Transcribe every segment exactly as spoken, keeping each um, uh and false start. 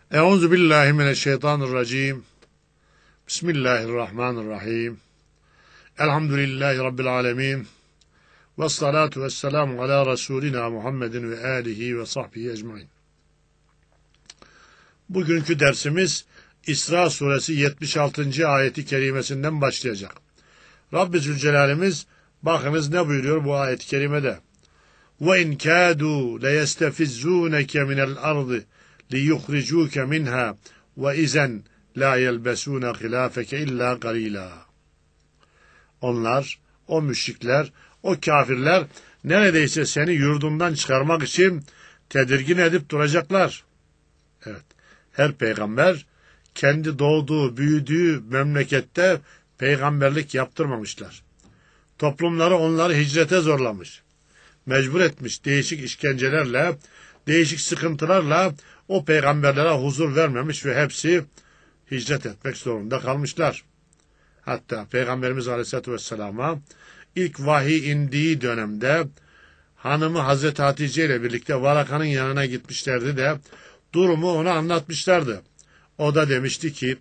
Euzu billahi mineşşeytanirracim. Bismillahirrahmanirrahim. Elhamdülillahi rabbil alamin. Ves salatu vesselamu ala Resulina Muhammedin ve alihi ve sahbihi ecmaîn. Bugünkü dersimiz İsra suresi yetmiş altıncı ayeti kerimesinden başlayacak. Rabbi Zülcelal'imiz bakınız ne buyuruyor bu ayet-i kerimede. Ve in kâdû leyestefizzûneke minel ardı liyuhricuke minha ve izen la yelbesûne hilâfeke illâ galîlâ. Onlar, o müşrikler, o kafirler neredeyse seni yurdundan çıkarmak için tedirgin edip duracaklar. Evet, her peygamber kendi doğduğu, büyüdüğü memlekette peygamberlik yaptırmamışlar. Toplumları onları hicrete zorlamış, mecbur etmiş, değişik işkencelerle, değişik sıkıntılarla o peygamberlere huzur vermemiş ve hepsi hicret etmek zorunda kalmışlar. Hatta Peygamberimiz Aleyhisselatü Vesselam'a ilk vahiy indiği dönemde hanımı Hazreti Hatice ile birlikte Varaka'nın yanına gitmişlerdi de durumu ona anlatmışlardı. O da demişti ki,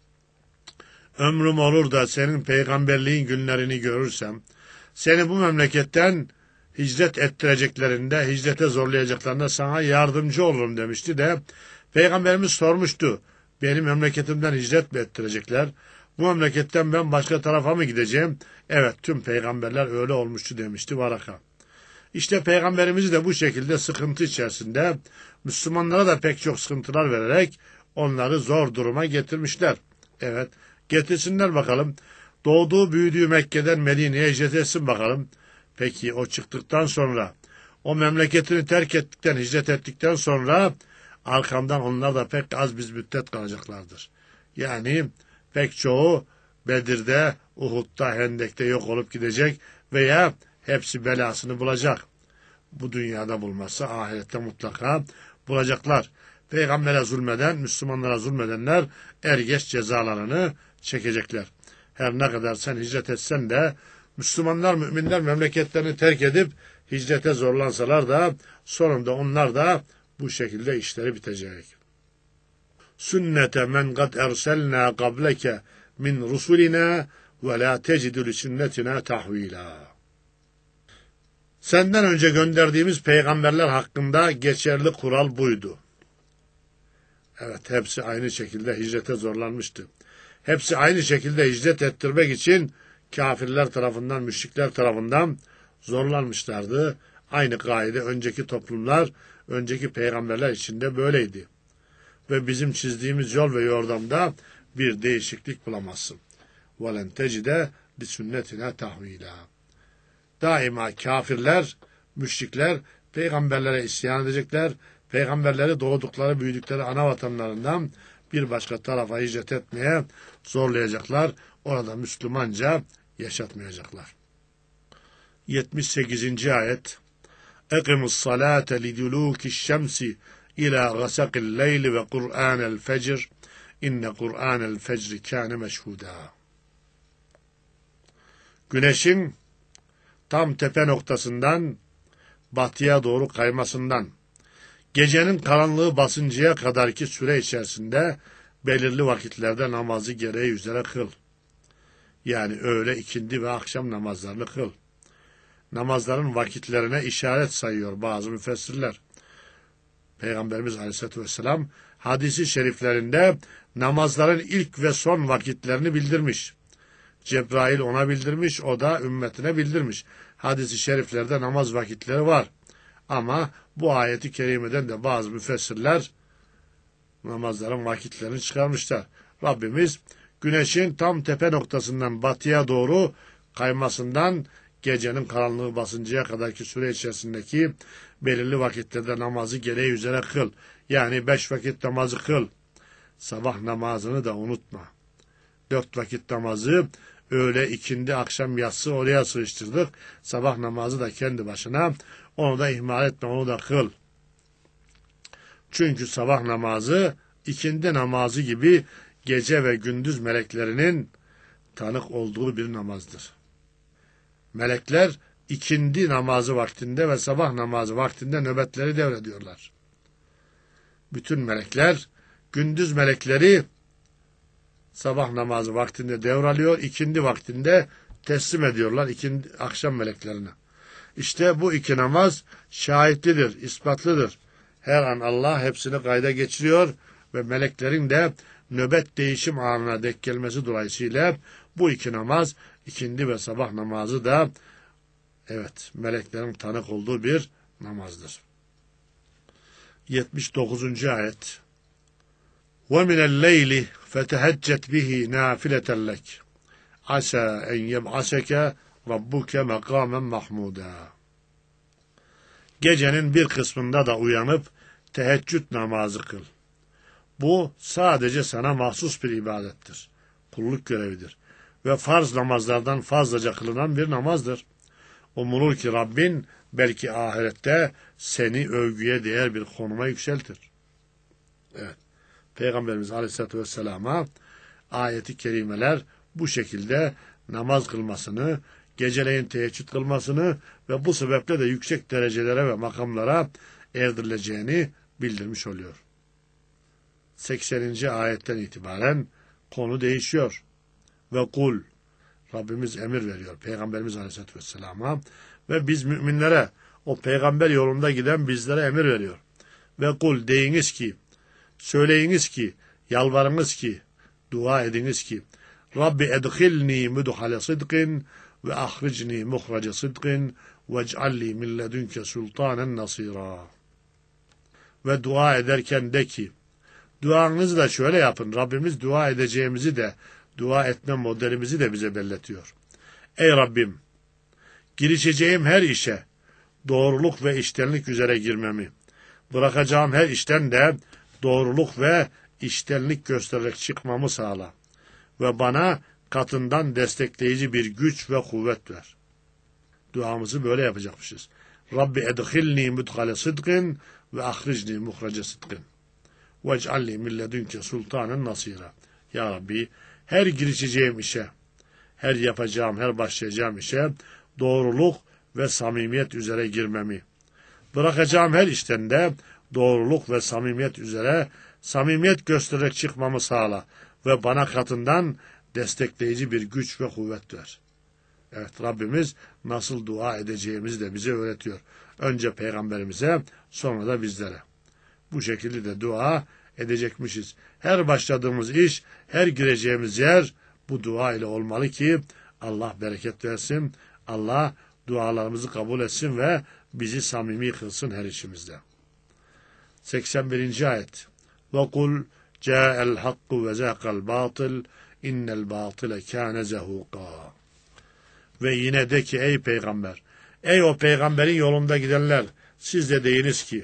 ömrüm olur da senin peygamberliğin günlerini görürsem, seni bu memleketten hicret ettireceklerinde, hicrete zorlayacaklarında sana yardımcı olurum demişti de, Peygamberimiz sormuştu, beni memleketimden hicret mi ettirecekler? Bu memleketten ben başka tarafa mı gideceğim? Evet, tüm peygamberler öyle olmuştu demişti Varaka. İşte Peygamberimizi de bu şekilde sıkıntı içerisinde, Müslümanlara da pek çok sıkıntılar vererek onları zor duruma getirmişler. Evet, getirsinler bakalım. Doğduğu, büyüdüğü Mekke'den Medine'ye hicret etsin bakalım. Peki o çıktıktan sonra, o memleketini terk ettikten, hicret ettikten sonra arkamdan onlar da pek az bir müddet kalacaklardır. Yani pek çoğu Bedir'de, Uhud'da, Hendek'te yok olup gidecek veya hepsi belasını bulacak. Bu dünyada bulmazsa ahirette mutlaka bulacaklar. Peygambere zulmeden, Müslümanlara zulmedenler er geç cezalarını çekecekler. Her ne kadar sen hicret etsen de Müslümanlar, müminler memleketlerini terk edip hicrete zorlansalar da sonunda onlar da bu şekilde işleri bitecek. Sünnete men kad erselna qableke min rusulina ve la tecidu li sünnetina tahvila. Senden önce gönderdiğimiz peygamberler hakkında geçerli kural buydu. Evet, hepsi aynı şekilde hicrete zorlanmıştı. Hepsi aynı şekilde hicret ettirmek için kafirler tarafından, müşrikler tarafından zorlanmışlardı. Aynı kaide önceki toplumlar, önceki peygamberler içinde böyleydi. Ve bizim çizdiğimiz yol ve yordamda bir değişiklik bulamazsın. وَلَنْ تَجِدَ لِسُنَّتِنَا تَحْوِيلًا. Daima kafirler, müşrikler peygamberlere isyan edecekler, peygamberleri doğdukları, büyüdükleri ana vatanlarından bir başka tarafa hicret etmeye zorlayacaklar. Orada Müslümanca yaşatmayacaklar. yetmiş sekizinci ayet. Eqimus salate liduluki'ş şemsi ila gasaqil leyli ve Kur'anel fecr. İnne Kur'anel fecri kâne meşhuda. Güneşin tam tepe noktasından batıya doğru kaymasından gecenin karanlığı basıncaya kadarki süre içerisinde belirli vakitlerde namazı gereği üzere kıl. Yani öğle, ikindi ve akşam namazlarını kıl. Namazların vakitlerine işaret sayıyor bazı müfessirler. Peygamberimiz Aleyhisselatü Vesselam hadisi şeriflerinde namazların ilk ve son vakitlerini bildirmiş. Cebrail ona bildirmiş, o da ümmetine bildirmiş. Hadis-i şeriflerde namaz vakitleri var. Ama bu ayeti kerimeden de bazı müfessirler namazların vakitlerini çıkarmışlar. Rabbimiz güneşin tam tepe noktasından batıya doğru kaymasından gecenin karanlığı basıncaya kadarki süre içerisindeki belirli vakitlerde namazı gereği üzere kıl. Yani beş vakit namazı kıl. Sabah namazını da unutma. Dört vakit namazı öğle, ikindi, akşam, yatsı oraya sıkıştırdık. Sabah namazı da kendi başına. Onu da ihmal etme, onu da kıl. Çünkü sabah namazı ikindi namazı gibi gece ve gündüz meleklerinin tanık olduğu bir namazdır. Melekler ikindi namazı vaktinde ve sabah namazı vaktinde nöbetleri devrediyorlar. Bütün melekler gündüz melekleri sabah namazı vaktinde devralıyor, ikindi vaktinde teslim ediyorlar ikindi, akşam meleklerine. İşte bu iki namaz şahitlidir, ispatlıdır. Her an Allah hepsini kayda geçiriyor ve meleklerin de nöbet değişim anına denk gelmesi dolayısıyla bu iki namaz, ikindi ve sabah namazı da evet meleklerin tanık olduğu bir namazdır. yetmiş dokuzuncu ayet. وَمِنَ اللَّيْلِ فَتَهَجَّتْ بِهِ نَافِلَةً لَكَ عَسَى اَنْ يَبْعَسَكَ رَبُّكَ مَقَامًا مَحْمُودًا. Gecenin bir kısmında da uyanıp teheccüd namazı kıl. Bu sadece sana mahsus bir ibadettir. Kulluk görevidir. Ve farz namazlardan fazlaca kılınan bir namazdır. Umulur ki Rabbin belki ahirette seni övgüye değer bir konuma yükseltir. Evet. Peygamberimiz Aleyhisselatü Vesselam'a ayeti kerimeler bu şekilde namaz kılmasını, geceleyin teheccüd kılmasını ve bu sebeple de yüksek derecelere ve makamlara erdirileceğini bildirmiş oluyor. sekseninci ayetten itibaren konu değişiyor. Ve kul, Rabbimiz emir veriyor Peygamberimiz Aleyhisselatü Vesselam'a ve biz müminlere, o peygamber yolunda giden bizlere emir veriyor. Ve kul, deyiniz ki, söyleyiniz ki, yalvarınız ki, dua ediniz ki, Rabbi edkhilni mudhale sıdkın ve ahricni muhrace sıdkın vec'alli min ledünke sultanen nasira. Ve dua ederken de ki, duanızı da şöyle yapın, Rabbimiz dua edeceğimizi de, dua etme modelimizi de bize belletiyor. Ey Rabbim, girişeceğim her işe doğruluk ve iştenlik üzere girmemi, bırakacağım her işten de doğruluk ve iştenlik göstererek çıkmamı sağla ve bana katından destekleyici bir güç ve kuvvet ver. Duamızı böyle yapacakmışız. Rabbi edkhilni mudhale sıdkın ve ahricni muhrace sıdkın vec'alli min ledünke sultanen nasira. Ya Rabbi, her girişeceğim işe, her yapacağım, her başlayacağım işe doğruluk ve samimiyet üzere girmemi, bırakacağım her işten de doğruluk ve samimiyet üzere samimiyet göstererek çıkmamı sağla ve bana katından destekleyici bir güç ve kuvvet ver. Evet, Rabbimiz nasıl dua edeceğimizi de bize öğretiyor. Önce peygamberimize, sonra da bizlere. Bu şekilde de dua edecekmişiz. Her başladığımız iş, her gireceğimiz yer bu dua ile olmalı ki Allah bereket versin, Allah dualarımızı kabul etsin ve bizi samimi kılsın her işimizde. seksen birinci ayet. وَقُلْ جَاءَ الْحَقُّ وَزَاقَ الْبَاطِلِ اِنَّ الْبَاطِلَ كَانَ زَهُوقًا. Ve yine de ki ey peygamber, ey o peygamberin yolunda gidenler, siz de deyiniz ki,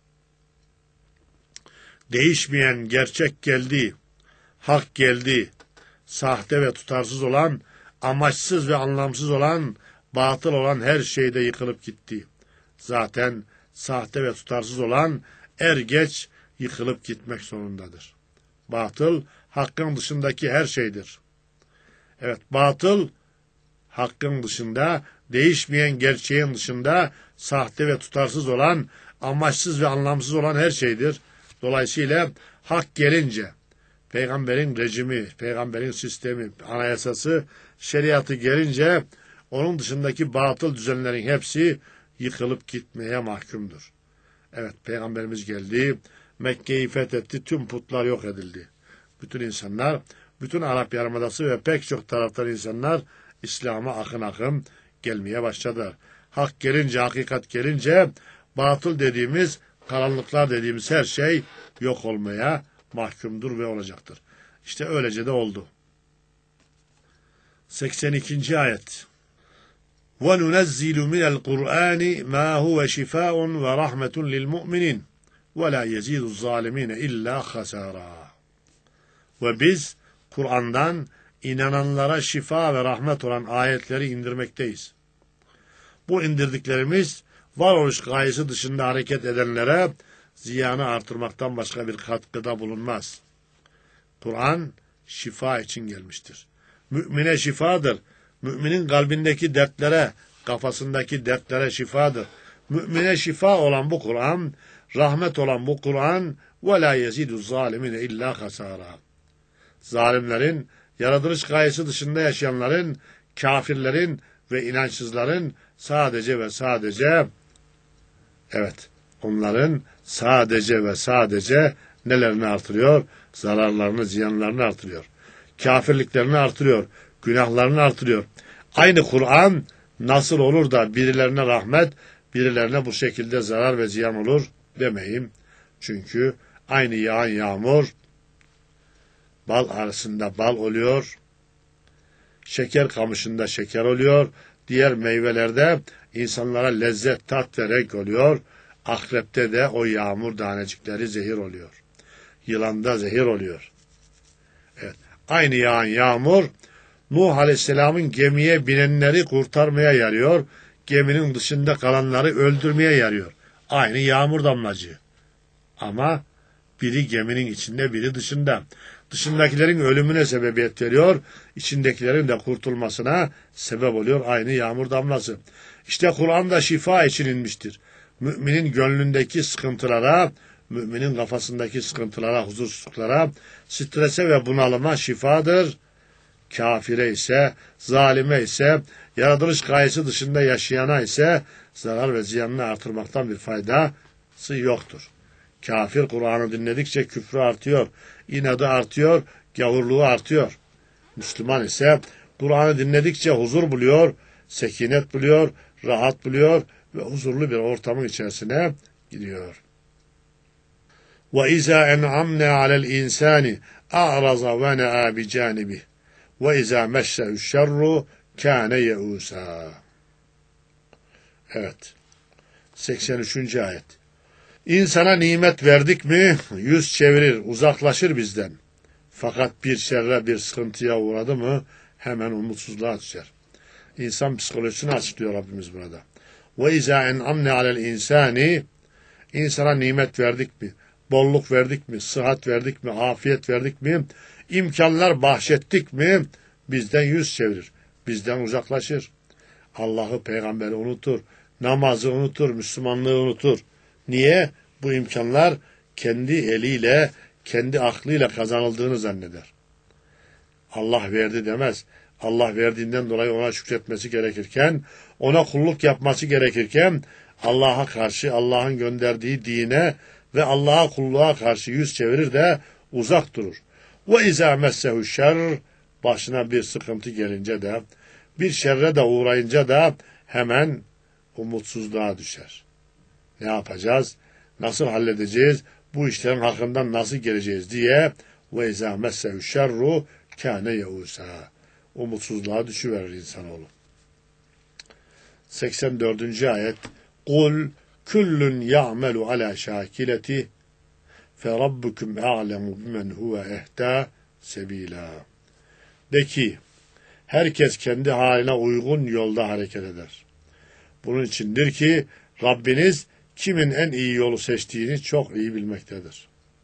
değişmeyen gerçek geldi, hak geldi, sahte ve tutarsız olan, amaçsız ve anlamsız olan, batıl olan her şeyde yıkılıp gitti. Zaten sahte ve tutarsız olan er geç yıkılıp gitmek zorundadır. Batıl, hakkın dışındaki her şeydir. Evet, batıl, hakkın dışında, değişmeyen gerçeğin dışında, sahte ve tutarsız olan, amaçsız ve anlamsız olan her şeydir. Dolayısıyla hak gelince, peygamberin rejimi, peygamberin sistemi, anayasası, şeriatı gelince, onun dışındaki batıl düzenlerin hepsi yıkılıp gitmeye mahkumdur. Evet, peygamberimiz geldi, Mekke'yi fethetti, tüm putlar yok edildi. Bütün insanlar, bütün Arap Yarımadası ve pek çok taraftan insanlar İslam'a akın akın gelmeye başladılar. Hak gelince, hakikat gelince, batıl dediğimiz, karanlıklar dediğimiz her şey yok olmaya mahkumdur ve olacaktır. İşte öylece de oldu. seksen ikinci ayet. وَنُنَزِّلُ مِنَ الْقُرْآنِ مَا هُوَ شِفَاءٌ وَرَحْمَةٌ لِلْمُؤْمِنِينَ وَلَا يَزِيدُ الظَّالِمِينَ إِلَّا خَسَارًا. Ve biz Kur'an'dan inananlara şifa ve rahmet olan ayetleri indirmekteyiz. Bu indirdiklerimiz varoluş gayesi dışında hareket edenlere ziyanı artırmaktan başka bir katkıda bulunmaz. Kur'an şifa için gelmiştir. Mümine şifadır. Müminin kalbindeki dertlere, kafasındaki dertlere şifadır. Mümine şifa olan bu Kur'an, rahmet olan bu Kur'an, وَلَا يَزِيدُ الظَّالِمِينَ اِلَّا خَسَارًا. Zalimlerin, yaratılış gayesi dışında yaşayanların, kafirlerin ve inançsızların sadece ve sadece, evet, onların sadece ve sadece nelerini artırıyor? Zararlarını, ziyanlarını artırıyor. Kafirliklerini artırıyor. Günahlarını artırıyor. Aynı Kur'an nasıl olur da birilerine rahmet, birilerine bu şekilde zarar ve ziyan olur demeyim. Çünkü aynı yağan yağmur bal arasında bal oluyor, şeker kamışında şeker oluyor, diğer meyvelerde insanlara lezzet, tat ve renk oluyor. Akrepte de o yağmur tanecikleri zehir oluyor. Yılanda zehir oluyor. Evet, aynı yağan yağmur Nuh Aleyhisselam'ın gemiye binenleri kurtarmaya yarıyor. Geminin dışında kalanları öldürmeye yarıyor. Aynı yağmur damlacığı. Ama biri geminin içinde, biri dışında. Dışındakilerin ölümüne sebebiyet veriyor. İçindekilerin de kurtulmasına sebep oluyor. Aynı yağmur damlası. İşte Kur'an da şifa için inmiştir. Müminin gönlündeki sıkıntılara, müminin kafasındaki sıkıntılara, huzursuzluklara, strese ve bunalıma şifadır. Kafire ise, zalime ise, yaratılış gayesi dışında yaşayana ise zarar ve ziyanını artırmaktan bir faydası yoktur. Kafir Kur'an'ı dinledikçe küfrü artıyor, inadı artıyor, gavurluğu artıyor. Müslüman ise Kur'an'ı dinledikçe huzur buluyor, sekinet buluyor, rahat buluyor ve huzurlu bir ortamın içerisine gidiyor. وَاِذَا اَنْعَمْنَا عَلَى الْاِنْسَانِ اَعْرَضَ وَنَعَى بِجَانِبِهِ وَاِذَا مَسَّهُ الشَّرُّ كَانَ يَئُوسًا. Evet. seksen üçüncü ayet. İnsana nimet verdik mi yüz çevirir, uzaklaşır bizden. Fakat bir şerre, bir sıkıntıya uğradı mı hemen umutsuzluğa düşer. İnsan psikolojisini açıklıyor Rabbimiz burada. وَاِذَا اَنْعَمْنَا عَلَى الْاِنْسَانِ İnsana nimet verdik mi, bolluk verdik mi, sıhhat verdik mi, afiyet verdik mi, imkanlar bahşettik mi bizden yüz çevirir, bizden uzaklaşır. Allah'ı, peygamberi unutur, namazı unutur, Müslümanlığı unutur. Niye? Bu imkanlar kendi eliyle, kendi aklıyla kazanıldığını zanneder. Allah verdi demez. Allah verdiğinden dolayı ona şükretmesi gerekirken, ona kulluk yapması gerekirken, Allah'a karşı, Allah'ın gönderdiği dine ve Allah'a kulluğa karşı yüz çevirir de uzak durur. وَاِذَا مَسَّهُ الشَّرِّ Başına bir sıkıntı gelince de, bir şerre de uğrayınca da hemen umutsuzluğa düşer. Ne yapacağız? Nasıl halledeceğiz? Bu işlerin hakkından nasıl geleceğiz diye وَاِذَا مَسَّهُ الشَّرُّ كَانَ يَعُوسًا Umutsuzluğa düşüverir insanoğlu. seksen dördüncü ayet. قُلْ كُلٌّ يَعْمَلُ عَلَى شَاكِلَتِهِ فَرَبُّكُمْ أَعْلَمُ بِمَنْ هُوَ اَهْدَى سَب۪يلًا De ki, herkes kendi haline uygun yolda hareket eder. Bunun içindir ki Rabbiniz kimin en iyi yolu seçtiğini çok iyi bilmektedir.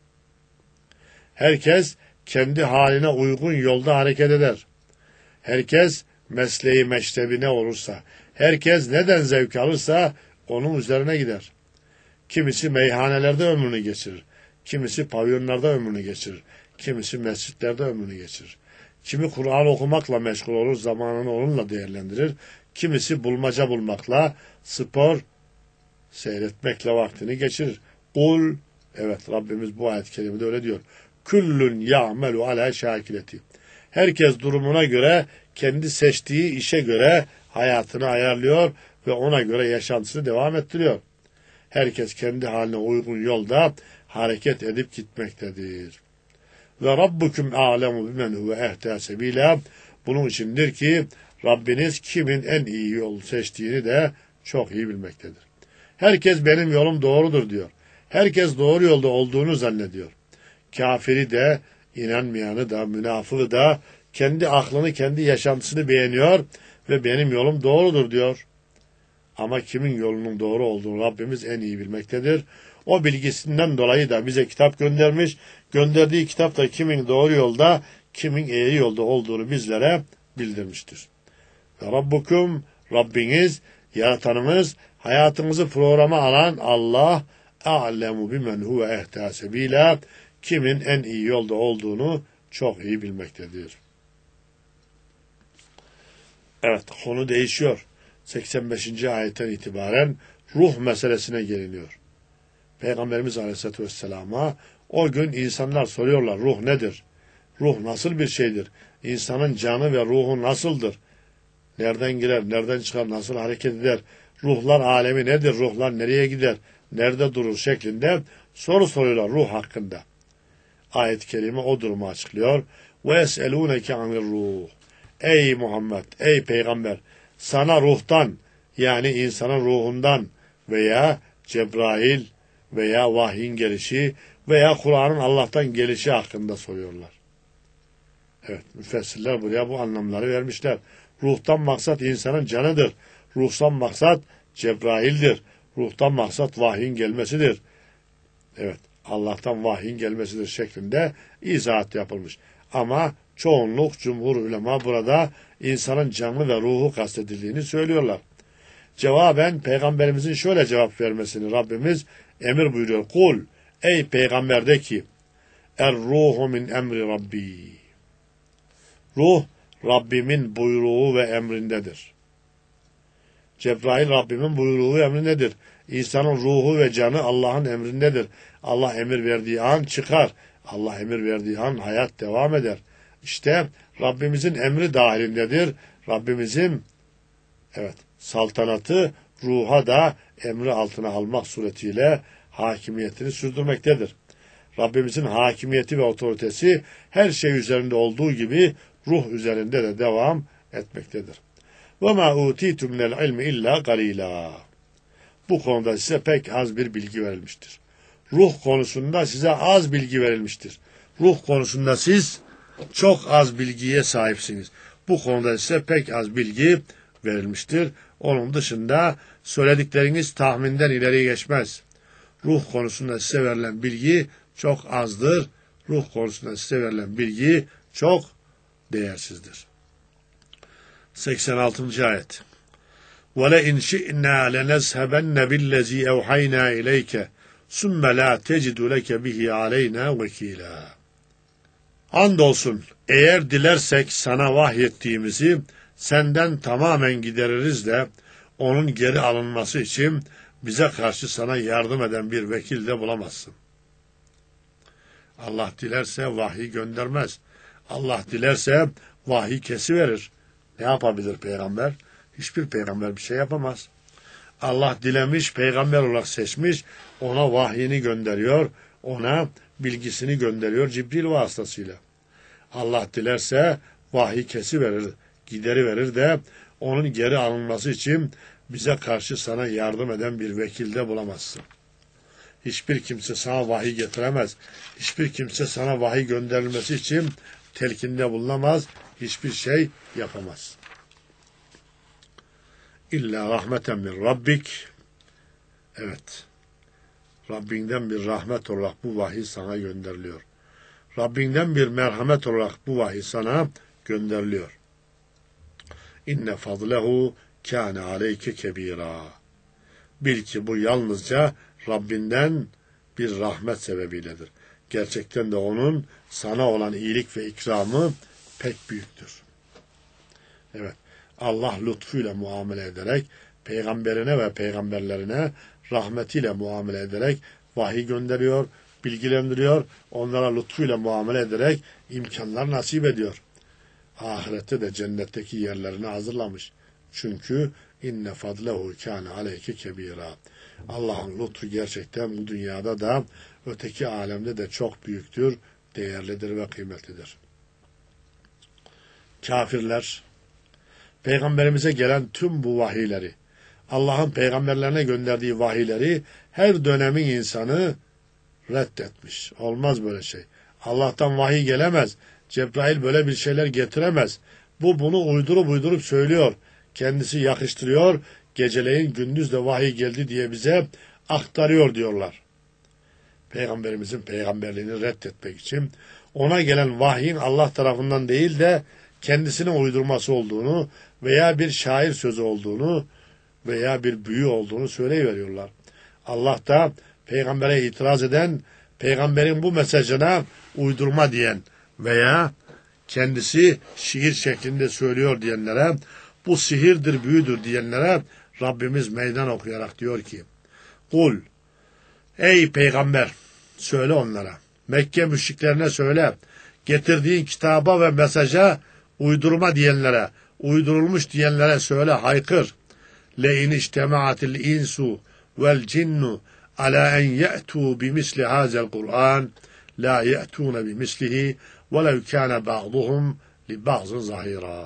Herkes kendi haline uygun yolda hareket eder. Herkes mesleği meşrebi ne olursa, herkes neden zevk alırsa onun üzerine gider. Kimisi meyhanelerde ömrünü geçirir. Kimisi pavyonlarda ömrünü geçirir. Kimisi mescitlerde ömrünü geçirir. Kimi Kur'an okumakla meşgul olur, zamanını onunla değerlendirir. Kimisi bulmaca bulmakla, spor seyretmekle vaktini geçirir. Kul, evet Rabbimiz bu ayet-i kerimede öyle diyor. Küllün ya'melu ala şakileti. Herkes durumuna göre, kendi seçtiği işe göre hayatını ayarlıyor ve ona göre yaşantısını devam ettiriyor. Herkes kendi haline uygun yolda hareket edip gitmektedir. Ve Rabbukum a'lemu bimen huve ehda sebila. Bunun içindir ki Rabbiniz kimin en iyi yol seçtiğini de çok iyi bilmektedir. Herkes benim yolum doğrudur diyor. Herkes doğru yolda olduğunu zannediyor. Kafiri de, inanmayanı da, münafığı da kendi aklını, kendi yaşantısını beğeniyor ve benim yolum doğrudur diyor. Ama kimin yolunun doğru olduğunu Rabbimiz en iyi bilmektedir. O bilgisinden dolayı da bize kitap göndermiş. Gönderdiği kitapta kimin doğru yolda, kimin eğri yolda olduğunu bizlere bildirmiştir. Ve Rabbukum, Rabbiniz, yaratanımız, hayatımızı programa alan Allah, a'lemu bimen huve ehta sebila. Kimin en iyi yolda olduğunu çok iyi bilmektedir. Evet, konu değişiyor. seksen beşinci ayetten itibaren ruh meselesine geliniyor. Peygamberimiz Aleyhisselatü Vesselam'a o gün insanlar soruyorlar, ruh nedir? Ruh nasıl bir şeydir? İnsanın canı ve ruhu nasıldır? Nereden girer, nereden çıkar, nasıl hareket eder? Ruhlar alemi nedir? Ruhlar nereye gider? Nerede durur? Şeklinde soru soruyorlar ruh hakkında. Ayet-i kerime o durumu açıklıyor. وَيَسْأَلُونَكَ عَنِ الرُّوحِ Ey Muhammed, ey Peygamber, sana ruhtan, yani insanın ruhundan veya Cebrail veya vahyin gelişi veya Kur'an'ın Allah'tan gelişi hakkında soruyorlar. Evet, müfessirler buraya bu anlamları vermişler. Ruhtan maksat insanın canıdır. Ruhtan maksat Cebrail'dir. Ruhtan maksat vahyin gelmesidir. Evet, Allah'tan vahyin gelmesidir şeklinde izahat yapılmış. Ama çoğunluk, cumhur ulema burada insanın canı ve ruhu kastedildiğini söylüyorlar. Cevaben Peygamberimizin şöyle cevap vermesini Rabbimiz emir buyuruyor. Kul, ey peygamber de ki, er-ruhu min emri Rabbi. Ruh, Rabbimin buyruğu ve emrindedir. Cebrail Rabbimin buyruğu ve emrindedir. İnsanın ruhu ve canı Allah'ın emrindedir. Allah emir verdiği an çıkar. Allah emir verdiği an hayat devam eder. İşte Rabbimizin emri dahilindedir. Rabbimizin evet saltanatı ruha da emri altına almak suretiyle hakimiyetini sürdürmektedir. Rabbimizin hakimiyeti ve otoritesi her şey üzerinde olduğu gibi ruh üzerinde de devam etmektedir. وَمَا اُوتِيتُمْ مِنَ الْعِلْمِ اِلَّا قَلِيلًا Bu konuda size pek az bir bilgi verilmiştir. Ruh konusunda size az bilgi verilmiştir. Ruh konusunda siz çok az bilgiye sahipsiniz. Bu konuda size pek az bilgi verilmiştir. Onun dışında söyledikleriniz tahminden ileri geçmez. Ruh konusunda size verilen bilgi çok azdır. Ruh konusunda size verilen bilgi çok değersizdir. seksen altıncı ayet. وَلَاِنْ شِئْنَا لَنَزْهَبَنَّ بِالَّذ۪ي اَوْحَيْنَا اِلَيْكَ ثُمَّ لَا تَجِدُ لَكَ بِهِ عَلَيْنَا وَك۪يلًا Andolsun eğer dilersek sana vahyettiğimizi senden tamamen gideririz de onun geri alınması için bize karşı sana yardım eden bir vekil de bulamazsın. Allah dilerse vahiy göndermez. Allah dilerse vahiy kesiverir. Ne yapabilir peygamber? Hiçbir peygamber bir şey yapamaz. Allah dilemiş, peygamber olarak seçmiş, ona vahyini gönderiyor, ona bilgisini gönderiyor Cibril vasıtasıyla. Allah dilerse vahiy kesiverir, gideriverir de onun geri alınması için bize karşı sana yardım eden bir vekil de bulamazsın. Hiçbir kimse sana vahiy getiremez. Hiçbir kimse sana vahiy gönderilmesi için telkinde bulunamaz. Hiçbir şey yapamaz. İlla rahmeten min Rabbik. Evet. Rabbinden bir rahmet olarak bu vahiy sana gönderiliyor. Rabbinden bir merhamet olarak bu vahiy sana gönderiliyor. İnne fadlehu kâne aleyke kebîrâ. Bil ki bu yalnızca Rabbinden bir rahmet sebebiyledir. Gerçekten de onun sana olan iyilik ve ikramı pek büyüktür. Evet, Allah lütfuyla muamele ederek, peygamberine ve peygamberlerine rahmetiyle muamele ederek vahiy gönderiyor, bilgilendiriyor, onlara lütfuyla muamele ederek imkanlar nasip ediyor. Ahirette de cennetteki yerlerini hazırlamış. Çünkü inne fadlehu kâne aleyke kebîrâ. Allah'ın lütfu gerçekten bu dünyada da öteki alemde de çok büyüktür, değerlidir ve kıymetlidir. Kafirler, Peygamberimize gelen tüm bu vahiyleri, Allah'ın peygamberlerine gönderdiği vahiyleri her dönemin insanı reddetmiş. Olmaz böyle şey. Allah'tan vahiy gelemez. Cebrail böyle bir şeyler getiremez. Bu bunu uydurup uydurup söylüyor. Kendisi yakıştırıyor. Geceleyin gündüz de vahiy geldi diye bize aktarıyor diyorlar. Peygamberimizin peygamberliğini reddetmek için ona gelen vahyin Allah tarafından değil de kendisine uydurması olduğunu veya bir şair sözü olduğunu veya bir büyü olduğunu söyleyiveriyorlar. Allah da peygambere itiraz eden, peygamberin bu mesajına uydurma diyen veya kendisi şiir şeklinde söylüyor diyenlere, bu sihirdir, büyüdür diyenlere Rabbimiz meydan okuyarak diyor ki, Kul, ey peygamber, söyle onlara, Mekke müşriklerine söyle, getirdiğin kitaba ve mesaja uydurma diyenlere, uydurulmuş diyenlere söyle, haykır. Le in içtema'atil insu vel cinnu ala en ye'tu bimisli hazel Kur'an la ye'tuna bimislihi ve lev kâne ba'duhum li ba'zın zahira.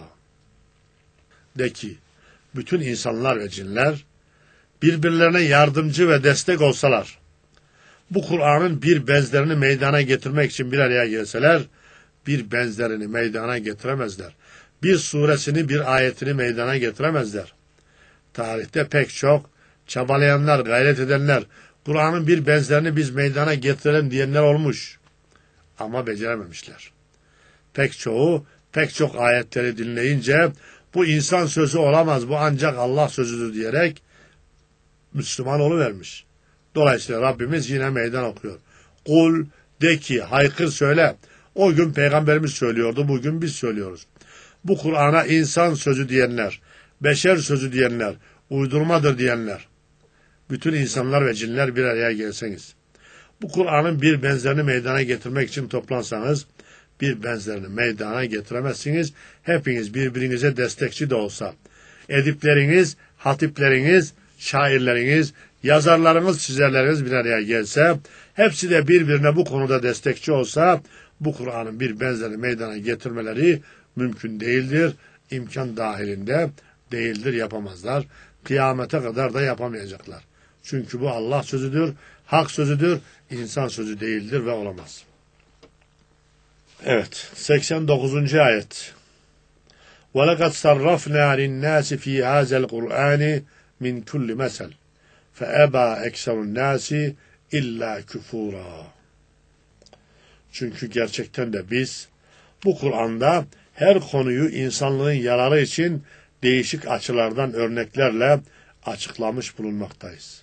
De ki, bütün insanlar ve cinler birbirlerine yardımcı ve destek olsalar, bu Kur'an'ın bir benzerini meydana getirmek için bir araya gelseler, bir benzerini meydana getiremezler. Bir suresini, bir ayetini meydana getiremezler. Tarihte pek çok çabalayanlar, gayret edenler, Kur'an'ın bir benzerini biz meydana getirelim diyenler olmuş. Ama becerememişler. Pek çoğu, pek çok ayetleri dinleyince, bu insan sözü olamaz, bu ancak Allah sözüdür diyerek Müslüman oluvermiş. Dolayısıyla Rabbimiz yine meydan okuyor. Kul, de ki, haykır söyle. O gün Peygamberimiz söylüyordu, bugün biz söylüyoruz. Bu Kur'an'a insan sözü diyenler, beşer sözü diyenler, uydurmadır diyenler, bütün insanlar ve cinler bir araya gelseniz, bu Kur'an'ın bir benzerini meydana getirmek için toplansanız, bir benzerini meydana getiremezsiniz. Hepiniz birbirinize destekçi de olsa, edipleriniz, hatipleriniz, şairleriniz, yazarlarınız, çizerleriniz bir araya gelse, hepsi de birbirine bu konuda destekçi olsa, bu Kur'an'ın bir benzerini meydana getirmeleri mümkün değildir. İmkan dahilinde değildir, yapamazlar. Kıyamete kadar da yapamayacaklar. Çünkü bu Allah sözüdür, hak sözüdür, insan sözü değildir ve olamaz. Evet, seksen dokuzuncu ayet. وَلَقَدْ صَرَّفْنَا لِلنَّاسِ ف۪ي هَذَا الْقُرْآنِ مِنْ كُلِّ مَسَلٍ فَأَبَى اَكْسَرُ النَّاسِ اِلَّا كُفُورًا. Çünkü gerçekten de biz bu Kur'an'da her konuyu insanlığın yararı için değişik açılardan örneklerle açıklamış bulunmaktayız.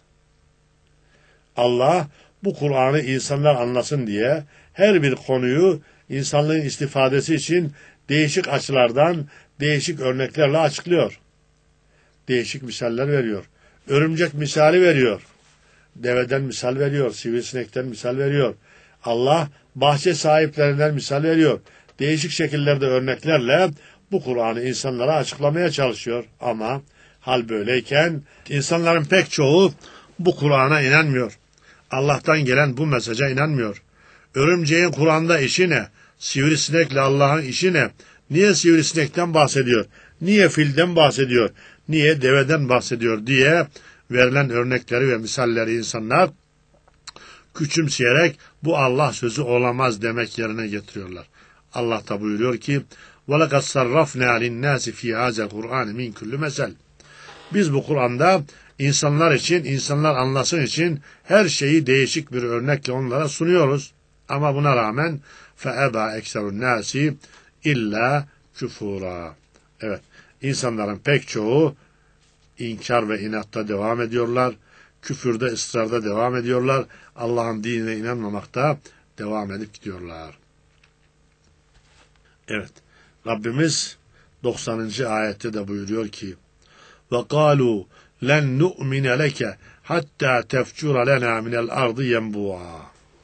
Allah bu Kur'an'ı insanlar anlasın diye her bir konuyu insanlığın istifadesi için değişik açılardan, değişik örneklerle açıklıyor. Değişik misaller veriyor. Örümcek misali veriyor. Deveden misal veriyor. Sivrisinekten misal veriyor. Allah bahçe sahiplerinden misal veriyor. Değişik şekillerde örneklerle bu Kur'an'ı insanlara açıklamaya çalışıyor. Ama hal böyleyken insanların pek çoğu bu Kur'an'a inanmıyor. Allah'tan gelen bu mesaja inanmıyor. Örümceğin Kur'an'da işi ne? Sivrisinekle Allah'ın işi ne? Niye sivrisinekten bahsediyor? Niye filden bahsediyor? Niye deveden bahsediyor diye verilen örnekleri ve misalleri insanlar küçümseyerek bu Allah sözü olamaz demek yerine getiriyorlar. Allah da buyuruyor ki وَلَقَدْ صَرَّفْنَا لِلنَّاسِ ف۪ي هَذَا الْقُرْآنِ مِنْ كُلِّ مَسَلٍ. Biz bu Kur'an'da insanlar için, insanlar anlasın için her şeyi değişik bir örnekle onlara sunuyoruz. Ama buna rağmen فَاَبَا اَكْسَرُ النَّاسِ illa küfura. Evet, insanların pek çoğu inkar ve inatta devam ediyorlar. Küfürde, ısrarda devam ediyorlar. Allah'ın dinine inanmamakta devam edip gidiyorlar. Evet, Rabbimiz doksanıncı ayette de buyuruyor ki وَقَالُوا لَنْ نُؤْمِنَ لَكَ حَتَّى تَفْجُرَ لَنَا مِنَ الْأَرْضِ يَنْبُوعًا.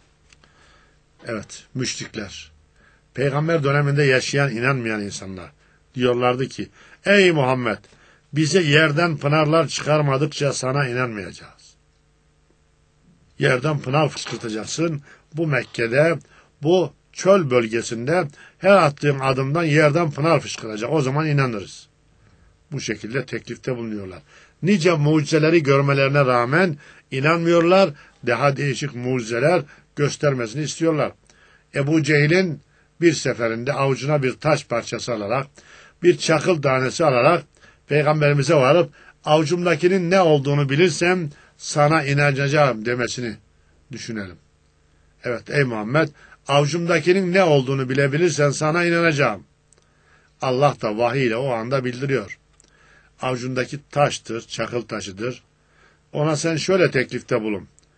Evet, müşrikler, peygamber döneminde yaşayan, inanmayan insanlar diyorlardı ki, ey Muhammed, bize yerden pınarlar çıkarmadıkça sana inanmayacağız. Yerden pınar fışkırtacaksın. Bu Mekke'de, bu çöl bölgesinde her attığın adımdan yerden pınar fışkıracak. O zaman inanırız. Bu şekilde teklifte bulunuyorlar. Nice mucizeleri görmelerine rağmen inanmıyorlar. Daha değişik mucizeler göstermesini istiyorlar. Ebu Cehil'in bir seferinde avucuna bir taş parçası alarak, bir çakıl tanesi alarak Peygamberimize varıp avucumdakinin ne olduğunu bilirsem sana inanacağım demesini düşünelim. Evet ey Muhammed, avucumdakinin ne olduğunu bilebilirsen sana inanacağım. Allah da vahiy ile o anda bildiriyor. Avucundaki taştır, çakıl taşıdır. Ona sen şöyle teklifte bulun.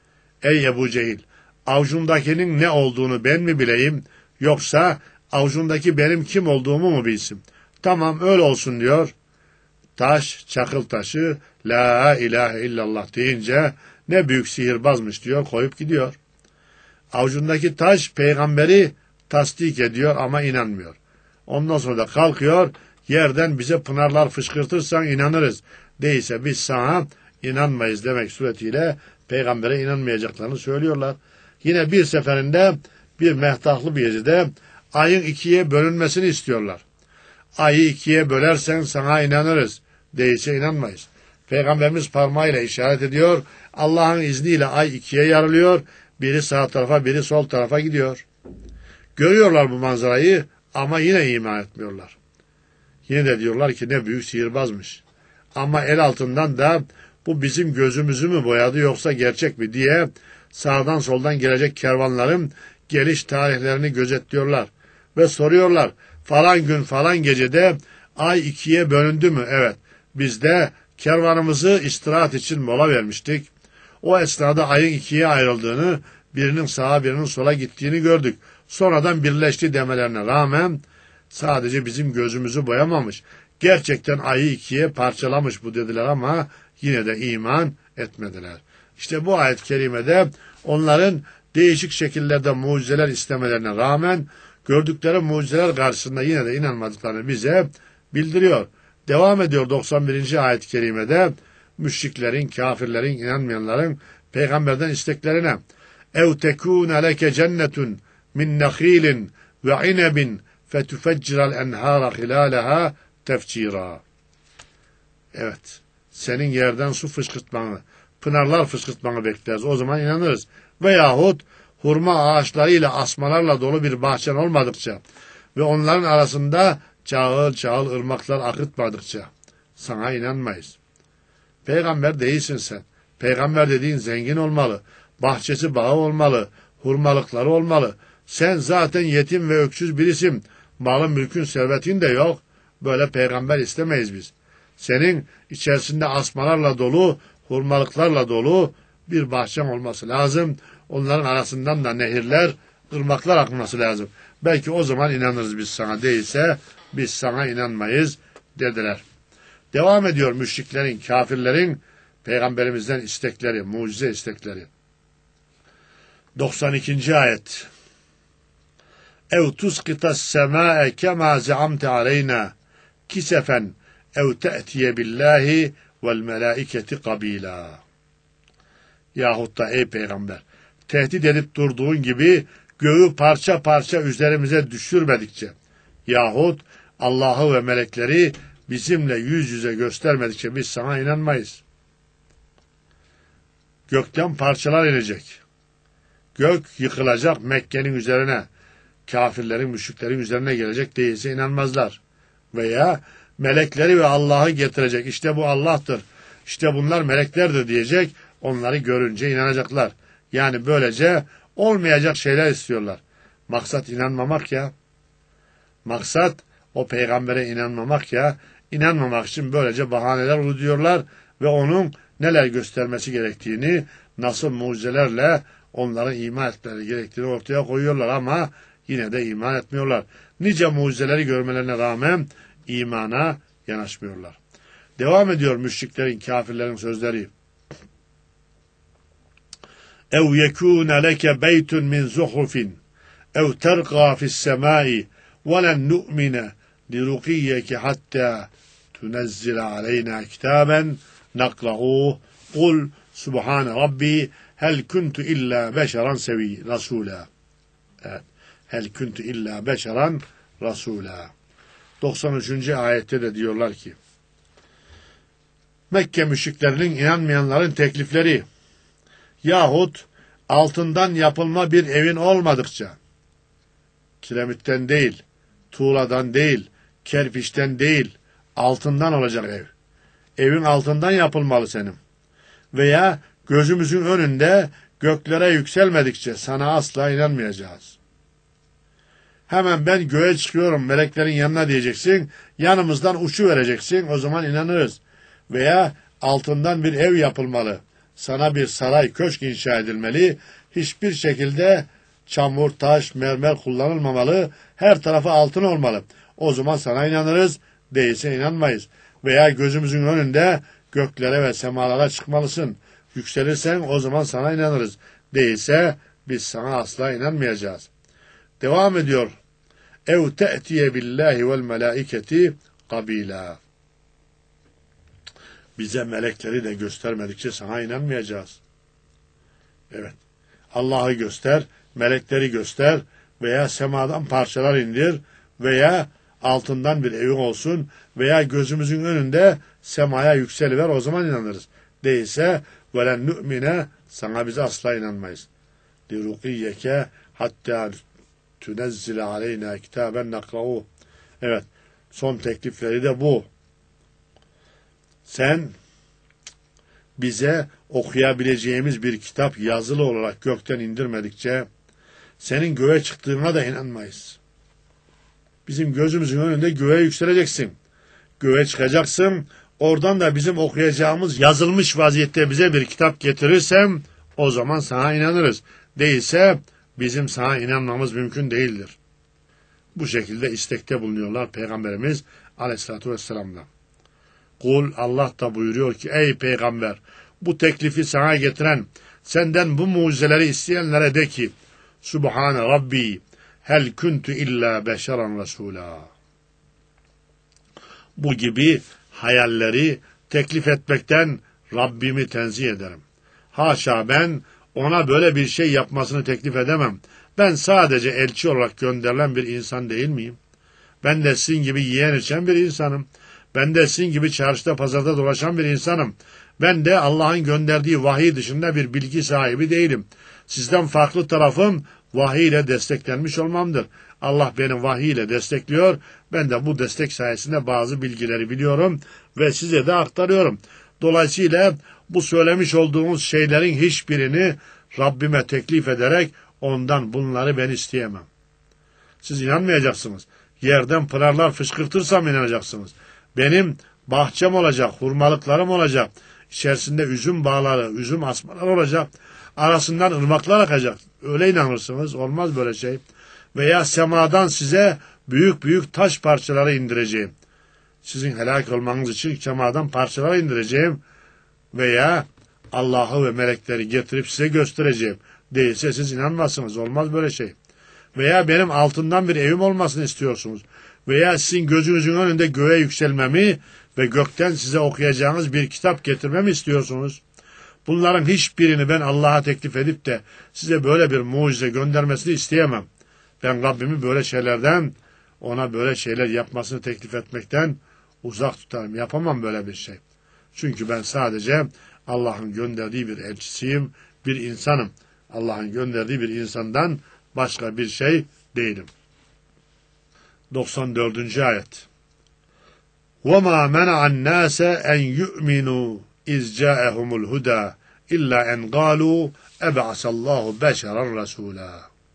Ey Ebu Cehil, avucundakinin ne olduğunu ben mi bileyim, yoksa avucundaki benim kim olduğumu mu bilsin? Tamam, öyle olsun diyor. Taş, çakıl taşı, la ilahe illallah deyince ne büyük sihirbazmış diyor, koyup gidiyor. Avucundaki taş peygamberi tasdik ediyor ama inanmıyor. Ondan sonra da kalkıyor, yerden bize pınarlar fışkırtırsan inanırız. Değilse biz sana inanmayız demek suretiyle peygambere inanmayacaklarını söylüyorlar. Yine bir seferinde bir mehtahlı bir yerde ayın ikiye bölünmesini istiyorlar. Ayı ikiye bölersen sana inanırız. Değilse inanmayız. Peygamberimiz parmağıyla işaret ediyor. Allah'ın izniyle ay ikiye yarılıyor. Biri sağ tarafa, biri sol tarafa gidiyor. Görüyorlar bu manzarayı ama yine iman etmiyorlar. Yine de diyorlar ki ne büyük sihirbazmış. Ama el altından da bu bizim gözümüzü mü boyadı yoksa gerçek mi diye sağdan soldan gelecek kervanların geliş tarihlerini gözetliyorlar. Ve soruyorlar, falan gün falan gecede ay ikiye bölündü mü? Evet, biz de kervanımızı istirahat için mola vermiştik. O esnada ayın ikiye ayrıldığını, birinin sağa birinin sola gittiğini gördük. Sonradan birleşti demelerine rağmen sadece bizim gözümüzü boyamamış. Gerçekten ayı ikiye parçalamış bu dediler ama yine de iman etmediler. İşte bu ayet-i kerimede onların değişik şekillerde mucizeler istemelerine rağmen gördükleri mucizeler karşısında yine de inanmadıklarını bize bildiriyor. Devam ediyor doksan birinci ayet-i kerimede müşriklerin, kafirlerin, inanmayanların peygamberden isteklerine. اَوْ تَكُونَ لَكَ جَنَّةٌ مِنْ نَخِيلٍ وَعِنَبٍ فَتُفَجِّرَ الْاَنْهَارَ خِلَالَهَا تَفْجِيرًا. Evet, senin yerden su fışkırtmanı, pınarlar fışkırtmanı bekleriz. O zaman inanırız. Veyahut hurma ağaçlarıyla, asmalarla dolu bir bahçen olmadıkça ve onların arasında çağıl çağıl ırmaklar akıtmadıkça sana inanmayız. Peygamber değilsin sen. Peygamber dediğin zengin olmalı, bahçesi bağı olmalı, hurmalıkları olmalı. Sen zaten yetim ve öksüz birisin. Malın mülkün servetin de yok. Böyle peygamber istemeyiz biz. Senin içerisinde asmalarla dolu, hurmalıklarla dolu bir bahçen olması lazım. Onların arasından da nehirler, ırmaklar akması lazım. Belki o zaman inanırız biz sana, değilse biz sana inanmayız dediler. Devam ediyor müşriklerin, kafirlerin peygamberimizden istekleri, mucize istekleri. doksan ikinci ayet. اَوْ تُسْقِطَ السَّمَاءَ كَمَا زَعَمْتَ عَلَيْنَا كِسَفًا اَوْ تَأْتِيَ بِاللّٰهِ وَالْمَلَائِكَةِ قَب۪يلًا. Yahut da ey peygamber, tehdit edip durduğun gibi göğü parça parça üzerimize düşürmedikçe yahut Allah'ı ve melekleri bizimle yüz yüze göstermedikçe biz sana inanmayız. Gökten parçalar inecek. Gök yıkılacak Mekke'nin üzerine, kafirlerin, müşriklerin üzerine gelecek, değilse inanmazlar. Veya melekleri ve Allah'ı getirecek. İşte bu Allah'tır, İşte bunlar meleklerdir diyecek. Onları görünce inanacaklar. Yani böylece olmayacak şeyler istiyorlar. Maksat inanmamak ya. Maksat o peygambere inanmamak ya. İnanmamak için böylece bahaneler uyduruyorlar ve onun neler göstermesi gerektiğini, nasıl mucizelerle onların iman etmeleri gerektiğini ortaya koyuyorlar ama yine de iman etmiyorlar. Nice mucizeleri görmelerine rağmen imana yanaşmıyorlar. Devam ediyor müşriklerin, kafirlerin sözleri. اَوْ يَكُونَ لَكَ بَيْتٌ مِنْ زُخْرُفٍ اَوْ تَرْقَى فِي السَّمَاءِ وَلَنْ نُؤْمِنَ لِرُقِيَّكِ حَتَّى تُنَزِّلَ عَلَيْنَا كِتَابًا نَقْرَؤُهُ قُلْ سُبْحَانَ رَبِّي هَلْ كُنْتُ إِلَّا بَشَرًا سَوِيًّا رَسُولًا. Evet. Hel kuntu illa beşeran rasula. doksan üçüncü ayette de diyorlar ki Mekke müşriklerinin, inanmayanların teklifleri yahut altından yapılma bir evin olmadıkça, kiremitten değil, tuğladan değil, kerpiçten değil, altından olacak ev. Evin altından yapılmalı senin. Veya gözümüzün önünde göklere yükselmedikçe sana asla inanmayacağız. Hemen ben göğe çıkıyorum meleklerin yanına diyeceksin, yanımızdan uçu vereceksin, o zaman inanırız. Veya altından bir ev yapılmalı, sana bir saray, köşk inşa edilmeli. Hiçbir şekilde çamur, taş, mermer kullanılmamalı. Her tarafı altın olmalı. O zaman sana inanırız, değilse inanmayız. Veya gözümüzün önünde göklere ve semalara çıkmalısın. Yükselirsen o zaman sana inanırız. Değilse biz sana asla inanmayacağız. Devam ediyor. ev te'tiye billahi vel melaiketi kabila. Bize melekleri de göstermedikçe sana inanmayacağız. Evet. Allah'ı göster, melekleri göster veya semadan parçalar indir veya altından bir evin olsun veya gözümüzün önünde semaya yükseliver, o zaman inanırız. Değilse velen nü'mine, sana bize asla inanmayız. Lirukiyyeke hatta tünezzile aleyna kitaben nakra'u. Evet. Son teklifleri de bu. Sen bize okuyabileceğimiz bir kitap yazılı olarak gökten indirmedikçe senin göğe çıktığına da inanmayız. Bizim gözümüzün önünde göğe yükseleceksin. Göğe çıkacaksın. Oradan da bizim okuyacağımız yazılmış vaziyette bize bir kitap getirirsem o zaman sana inanırız. Değilse bizim sana inanmamız mümkün değildir. Bu şekilde istekte bulunuyorlar Peygamberimiz Aleyhisselatü Vesselam'la. Kul, Allah da buyuruyor ki ey peygamber, bu teklifi sana getiren, senden bu mucizeleri isteyenlere de ki Subhane Rabbi hel kuntu illa beşeran resula. Bu gibi hayalleri teklif etmekten Rabbimi tenzih ederim. Haşa, ben ona böyle bir şey yapmasını teklif edemem. Ben sadece elçi olarak gönderilen bir insan değil miyim? Ben de sizin gibi yiyen içen bir insanım. Ben de sizin gibi çarşıda pazarda dolaşan bir insanım. Ben de Allah'ın gönderdiği vahiy dışında bir bilgi sahibi değilim. Sizden farklı tarafım vahiy ile desteklenmiş olmamdır. Allah beni vahiy ile destekliyor. Ben de bu destek sayesinde bazı bilgileri biliyorum ve size de aktarıyorum. Dolayısıyla bu söylemiş olduğumuz şeylerin hiçbirini Rabbime teklif ederek ondan bunları ben isteyemem. Siz inanmayacaksınız. Yerden pınarlar fışkırtırsam inanacaksınız. Benim bahçem olacak, hurmalıklarım olacak. İçerisinde üzüm bağları, üzüm asmalar olacak. Arasından ırmaklar akacak. Öyle inanırsınız. Olmaz böyle şey. Veya semadan size büyük büyük taş parçaları indireceğim. Sizin helak olmanız için semadan parçalar indireceğim. Veya Allah'ı ve melekleri getirip size göstereceğim. Değilse siz inanmazsınız. Olmaz böyle şey. Veya benim altından bir evim olmasını istiyorsunuz. Veya sizin gözünüzün önünde göğe yükselmemi ve gökten size okuyacağınız bir kitap getirmemi istiyorsunuz. Bunların hiçbirini ben Allah'a teklif edip de size böyle bir mucize göndermesini isteyemem. Ben Rabbimi böyle şeylerden, ona böyle şeyler yapmasını teklif etmekten uzak tutarım. Yapamam böyle bir şey. Çünkü ben sadece Allah'ın gönderdiği bir elçisiyim, bir insanım. Allah'ın gönderdiği bir insandan başka bir şey değilim. doksan dördüncü ayet. وَمَا مَنَعَ النَّاسَ اَنْ يُؤْمِنُوا اِذْ جَاءَهُمُ الْهُدَى اِلَّا اَنْ قَالُوا اَبْعَسَ اللّٰهُ بَشَرًا رَسُولًا.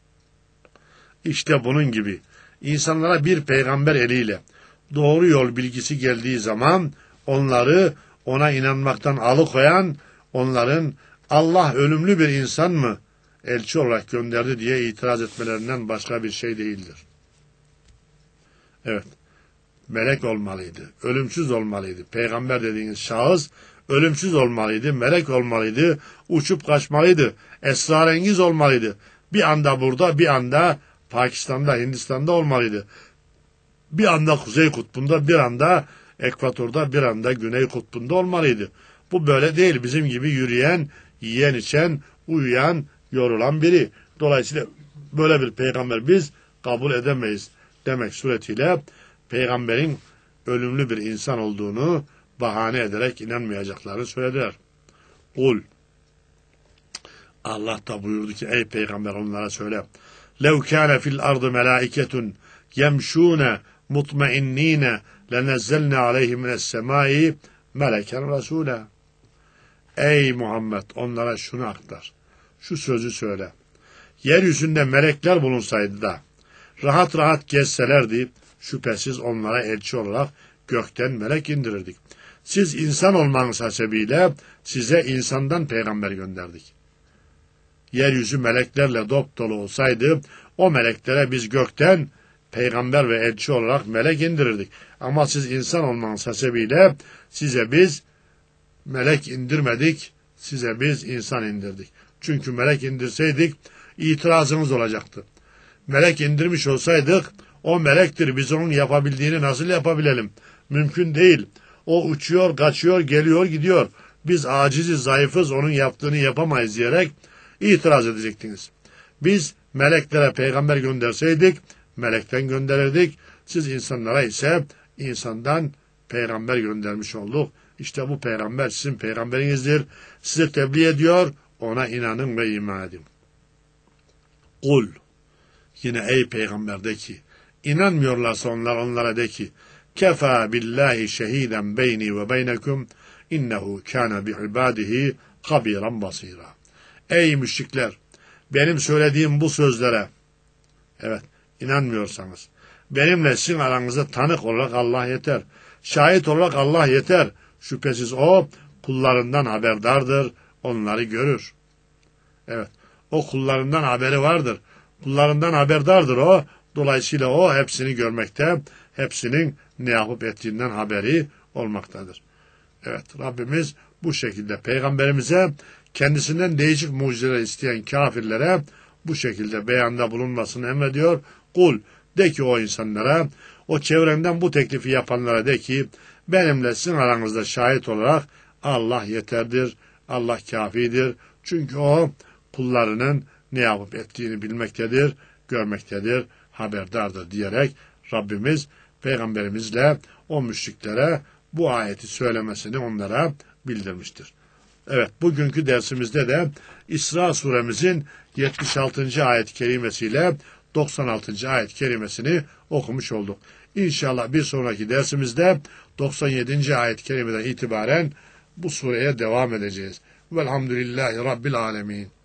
İşte bunun gibi insanlara bir peygamber eliyle doğru yol bilgisi geldiği zaman onları ona inanmaktan alıkoyan, onların Allah ölümlü bir insan mı elçi olarak gönderdi diye itiraz etmelerinden başka bir şey değildir. Evet, melek olmalıydı, ölümsüz olmalıydı. Peygamber dediğiniz şahıs ölümsüz olmalıydı, melek olmalıydı, uçup kaçmalıydı, esrarengiz olmalıydı. Bir anda burada, bir anda Pakistan'da, Hindistan'da olmalıydı. Bir anda Kuzey Kutbu'nda, bir anda Ekvator'da, bir anda Güney Kutbu'nda olmalıydı. Bu böyle değil. Bizim gibi yürüyen, yiyen, içen, uyuyan, yorulan biri. Dolayısıyla böyle bir peygamber biz kabul edemeyiz demek suretiyle peygamberin ölümlü bir insan olduğunu bahane ederek inanmayacaklarını söylediler. Kul, Allah da buyurdu ki ey peygamber onlara söyle. لَوْ كَانَ فِي الْأَرْضِ مَلَائِكَةٌ يَمْشُونَ مُطْمَئِنِّينَ لَنَزَّلْنَا عَلَيْهِمْ مِنَ السَّمَاءِ مَلَكًا رَسُولًا. Ey Muhammed, onlara şunu aktar. Şu sözü söyle. Yeryüzünde melekler bulunsaydı da rahat rahat gezselerdi, şüphesiz onlara elçi olarak gökten melek indirirdik. siz insan olmanız hasebiyle size insandan peygamber gönderdik. Yeryüzü meleklerle dop dolu olsaydı o meleklere biz gökten peygamber ve elçi olarak melek indirirdik. Ama siz insan olmanız hasebiyle size biz melek indirmedik, size biz insan indirdik. Çünkü melek indirseydik itirazımız olacaktı. Melek indirmiş olsaydık o melektir, biz onun yapabildiğini nasıl yapabilelim? Mümkün değil. O uçuyor, kaçıyor, geliyor, gidiyor. Biz aciziz, zayıfız, onun yaptığını yapamayız diyerek itiraz edecektiniz. Biz meleklere peygamber gönderseydik melekten gönderirdik. Siz insanlara ise insandan peygamber göndermiş olduk. İşte bu peygamber sizin peygamberinizdir. Size tebliğ ediyor, ona inanın ve iman edin. Kul, yine ey peygamber de ki, inanmıyorlarsa onlar onlara de ki, kefa billahi şehiden beyni ve beynekum, innehu kâne bi'ibâdihi habiran basîrâ. Ey müşrikler, benim söylediğim bu sözlere, evet, inanmıyorsanız, benimle sizin aranızda tanık olarak Allah yeter. Şahit olarak Allah yeter. Şüphesiz o kullarından haberdardır, onları görür. Evet, o kullarından haberi vardır. Kullarından haberdardır o. Dolayısıyla o hepsini görmekte, hepsinin ne yapıp ettiğinden haberi olmaktadır. Evet, Rabbimiz bu şekilde peygamberimize kendisinden değişik mucizeler isteyen kafirlere bu şekilde beyanda bulunmasını emrediyor. Kul, de ki o insanlara, o çevrenden bu teklifi yapanlara de ki, benimle sizin aranızda şahit olarak Allah yeterdir, Allah kafidir. Çünkü o kullarının ne yapıp ettiğini bilmektedir, görmektedir, haberdardır diyerek Rabbimiz peygamberimizle o müşriklere bu ayeti söylemesini onlara bildirmiştir. Evet, bugünkü dersimizde de İsra suremizin yetmiş altıncı ayet-i kerimesiyle doksan altıncı ayet-i kerimesini okumuş olduk. İnşallah bir sonraki dersimizde doksan yedinci ayet-i kerimeden itibaren bu sureye devam edeceğiz. Velhamdülillahi Rabbil alemin.